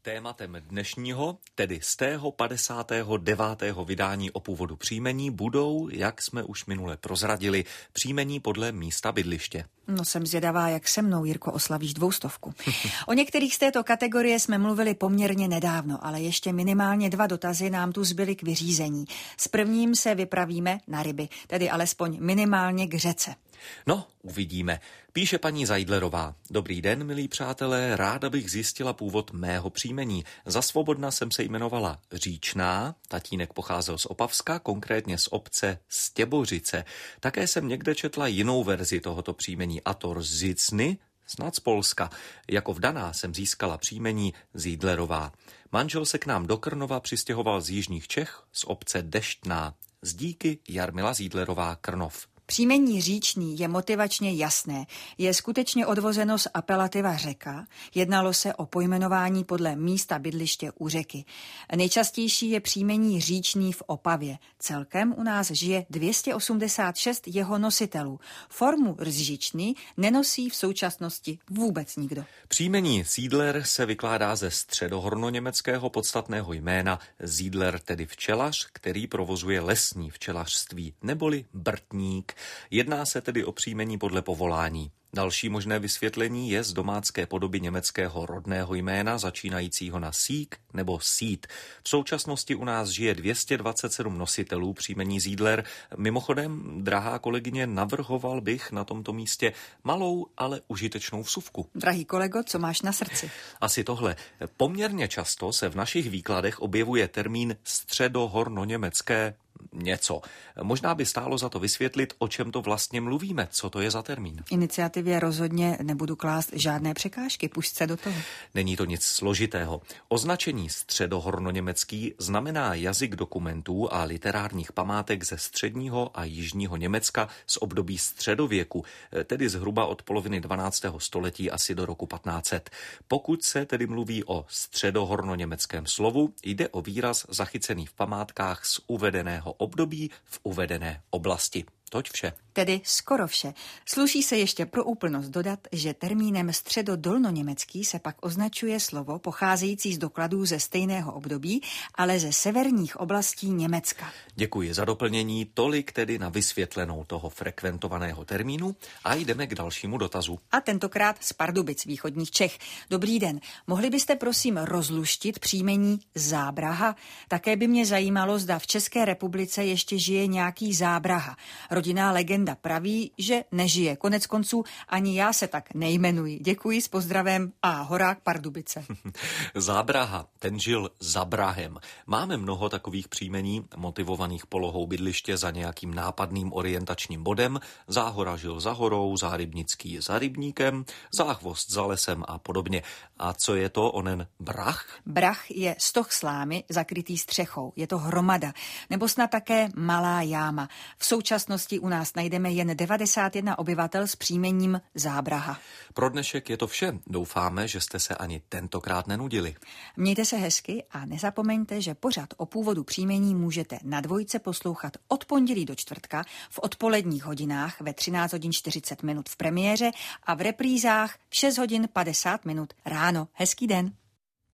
Tématem dnešního, tedy z tého 59. vydání o původu příjmení, budou, jak jsme už minule prozradili, příjmení podle místa bydliště. No, jsem zvědavá, jak se mnou, Jirko, oslavíš 200. O některých z této kategorie jsme mluvili poměrně nedávno, ale ještě minimálně 2 dotazy nám tu zbyly k vyřízení. S prvním se vypravíme na ryby, tedy alespoň minimálně k řece. No, uvidíme. Píše paní Zajdlerová. Dobrý den, milí přátelé, ráda bych zjistila původ mého příjmení. Za svobodna jsem se jmenovala Říčná, tatínek pocházel z Opavska, konkrétně z obce Stěbořice. Také jsem někde četla jinou verzi tohoto příjmení, a to Rzicny, snad z Polska. Jako vdaná jsem získala příjmení Zídlerová. Manžel se k nám do Krnova přistěhoval z jižních Čech, z obce Deštná. Z díky Jarmila Zídlerová, Krnov. Příjmení Říčný je motivačně jasné. Je skutečně odvozeno z apelativa řeka. Jednalo se o pojmenování podle místa bydliště u řeky. Nejčastější je příjmení Říčný v Opavě. Celkem u nás žije 286 jeho nositelů. Formu Říčný nenosí v současnosti vůbec nikdo. Příjmení Siedler se vykládá ze středohornoněmeckého podstatného jména Siedler, tedy včelař, který provozuje lesní včelařství, neboli brtník. Jedná se tedy o příjmení podle povolání. Další možné vysvětlení je z domácké podoby německého rodného jména začínajícího na sík nebo sít. V současnosti u nás žije 227 nositelů příjmení Siedler. Mimochodem, drahá kolegyně, navrhoval bych na tomto místě malou, ale užitečnou vsuvku. Drahý kolego, co máš na srdci? Asi tohle. Poměrně často se v našich výkladech objevuje termín středohornoněmecké něco. Možná by stálo za to vysvětlit, o čem to vlastně mluvíme, co to je za termín. Iniciativě rozhodně nebudu klást žádné překážky, pusť se do toho. Není to nic složitého. Označení středohornoněmecký znamená jazyk dokumentů a literárních památek ze středního a jižního Německa z období středověku, tedy zhruba od poloviny 12. století asi do roku 1500. Pokud se tedy mluví o středohornoněmeckém slovu, jde o výraz zachycený v památkách z uvedeného období v uvedené oblasti. Toť vše. Tedy skoro vše. Sluší se ještě pro úplnost dodat, že termínem středodolnoněmecký se pak označuje slovo pocházející z dokladů ze stejného období, ale ze severních oblastí Německa. Děkuji za doplnění, tolik tedy na vysvětlenou toho frekventovaného termínu a jdeme k dalšímu dotazu. A tentokrát z Pardubic, východních Čech. Dobrý den, mohli byste prosím rozluštit příjmení Zábraha? Také by mě zajímalo, zda v České republice ještě žije nějaký Zábraha. Rodinná legenda praví, že nežije. Konec konců ani já se tak nejmenuji. Děkuji, s pozdravem a Horák Pardubice. Zábraha, ten žil za Brahem. Máme mnoho takových příjmení, motivovaných polohou bydliště za nějakým nápadným orientačním bodem. Záhora žil za horou, Zárybnický za rybníkem, Záchvost za lesem a podobně. A co je to onen brach? Brach je stoh slámy zakrytý střechou. Je to hromada, nebo snad také malá jáma. V současnosti u nás najdeme jen 91 obyvatel s příjmením Zábraha. Pro dnešek je to vše. Doufáme, že jste se ani tentokrát nenudili. Mějte se hezky a nezapomeňte, že pořad o původu příjmení můžete na Dvojce poslouchat od pondělí do čtvrtka v odpoledních hodinách ve 13 hodin 40 minut v premiéře a v reprízách v 6 hodin 50 minut ráno. Hezký den.